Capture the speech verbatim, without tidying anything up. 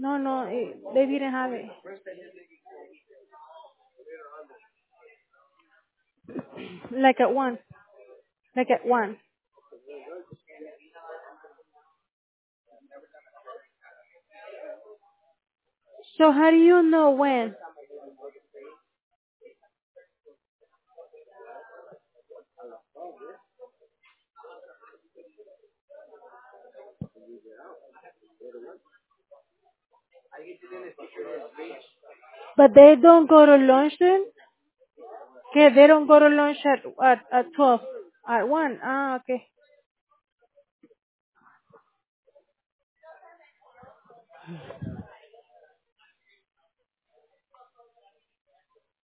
No, no, it, they didn't have it. Like at one. Like at one. So how do you know when? But they don't go to lunch then? Okay, they don't go to lunch at at, at twelve. At one. Ah, okay.